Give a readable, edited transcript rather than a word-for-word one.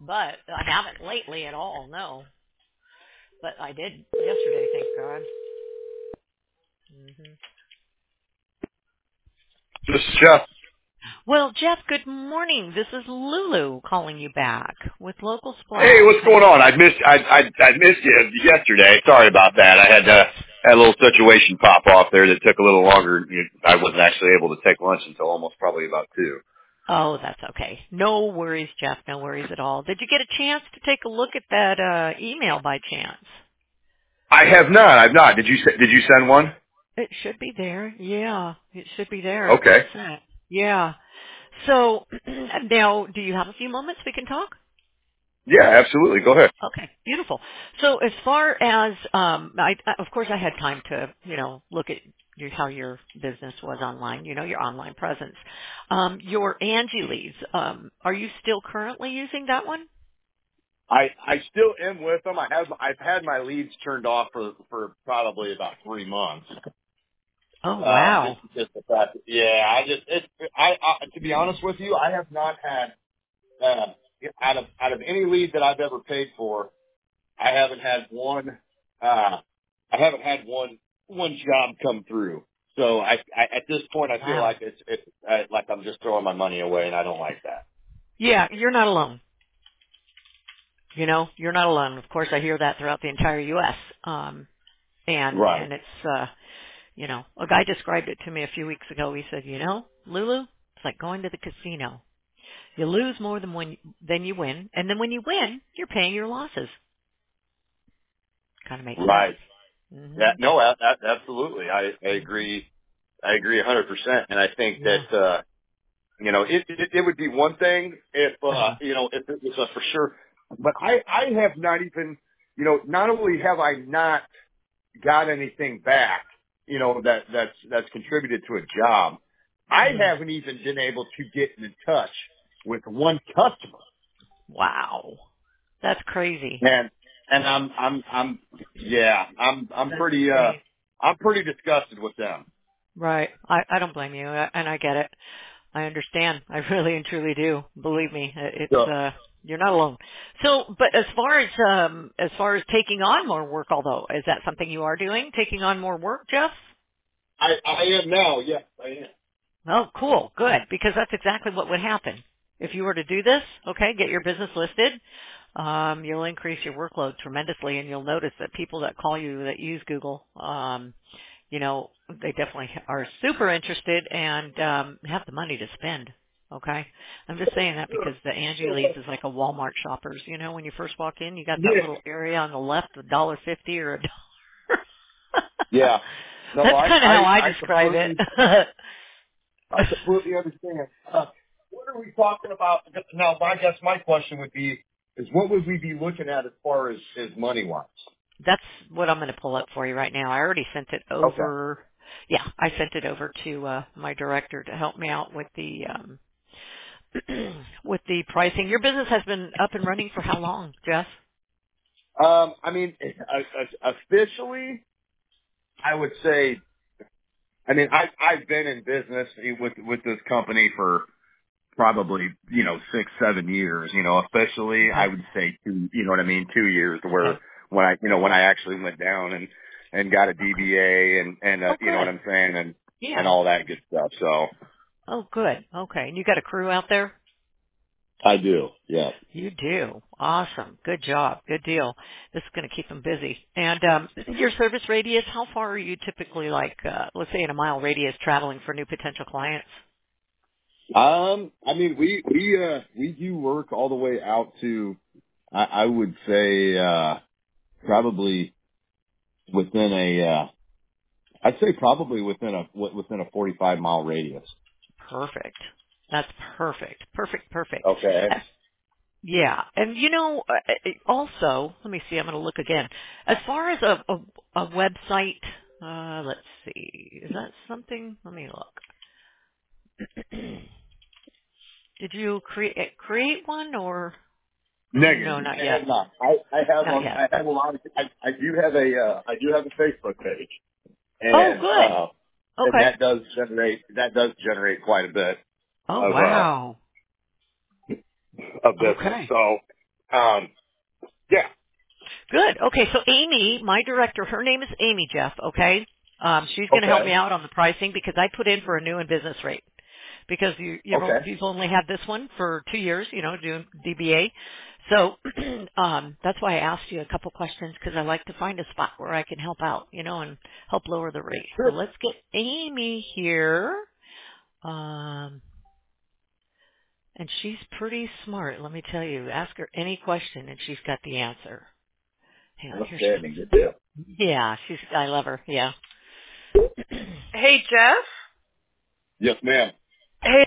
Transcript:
but I haven't lately at all. No, but I did yesterday. Thank God. hmm This is Jeff. Well, Jeff, good morning. This is Lulu calling you back with Local Hey, Splash. what's going on? I missed you yesterday. Sorry about that. I had a little situation pop off there that took a little longer. I wasn't actually able to take lunch until almost probably about 2. Oh, that's okay. No worries, Jeff. No worries at all. Did you get a chance to take a look at that email by chance? I have not. I've not. Did you send one? It should be there. Yeah, it should be there. It was Okay. sent. Yeah. So now, do you have a few moments we can talk? Yeah, absolutely. Go ahead. Okay, beautiful. So as far as of course I had time to look at how your business was online, your online presence. Your Angie leads. Are you still currently using that one? I still am with them. I've had my leads turned off for probably about 3 months. Oh wow. Just the fact. Yeah, to be honest with you, I have not had out of any lead that I've ever paid for. I haven't had one. I haven't had one job come through. So I at this point I feel Wow. like it's like I'm just throwing my money away, and I don't like that. Yeah, you're not alone. You're not alone. Of course, I hear that throughout the entire U.S. Right. And it's a guy described it to me a few weeks ago. He said, Lulu, it's like going to the casino. You lose more than you win, and then when you win, you're paying your losses. Kind of makes sense. Right. Mhm. That no, absolutely. I agree. I agree 100%. And I think Yeah. that it would be one thing if Uh-huh. if it was for sure. But I have not even not only have I not got anything back, that's contributed to a job. I Mhm. haven't even been able to get in touch with one customer, Wow. That's crazy. and I'm That's pretty insane. I'm pretty disgusted with them. Right. I don't blame you, and I get it. I understand. I really and truly do. Believe me, it's So you're not alone. So, but as far as taking on more work, although, is that something you are doing? Taking on more work, Jeff? I am now. Yes, I am. Oh, cool. Good. Because that's exactly what would happen. If you were to do this, okay, get your business listed, you'll increase your workload tremendously, and you'll notice that people that call you that use Google, they definitely are super interested and have the money to spend. Okay, I'm just saying that because the Angie Leads is like a Walmart shoppers. When you first walk in, you got that Yeah. little area on the left, $1.50 or a dollar. Yeah. No, That's kind of how I I describe it. completely I completely understand. What are we talking about now? I guess my question would be is what would we be looking at as far as money wise? That's what I'm going to pull up for you right now. I already sent it Okay. over. Yeah, I sent it over to my director to help me out with the with the pricing. Your business has been up and running for how long, Jeff? I mean, officially, I would say. I mean, I've been in business with this company for probably 6-7 years. Officially, I Okay. would say 2. You know what I mean? 2 years to where Okay. when I actually went down and got a Okay. DBA and Oh, you know what good. I'm saying and Yeah. all that good stuff. So Oh, good. Okay. And you got a crew out there? I do. Yeah. You do. Awesome. Good job. Good deal. This is going to keep them busy. And your service radius, how far are you typically let's say in a mile radius traveling for new potential clients? I mean, we do work all the way out to, I would say, probably within I'd say probably within a 45-mile radius. Perfect. That's perfect. Perfect. Perfect. Okay. Yeah. And also, let me see, I'm going to look again. As far as a website, let's see, is that something? Let me look. Did you create one or no, Negative. not I yet. have not. Not yet. I have a lot of, I do have a Facebook page Oh, and, good. and Okay. that does generate quite a bit Oh, of, wow. of business. Okay. So, Yeah. Good. Okay, so Amy, my director, her name is Amy, Jeff, okay? She's going to help me Okay. out on the pricing because I put in for a new and business rate because Okay. you've only had this one for 2 years, doing DBA. So that's why I asked you a couple questions because I like to find a spot where I can help out, and help lower the rate. So Sure. let's get Amy here. Um, and she's pretty smart, let me tell you. Ask her any question and she's got the answer. Hang on, here she Outstanding. Good deal. comes. Yeah, I love her. Yeah. Hey, Jeff. Yes, ma'am. Hey,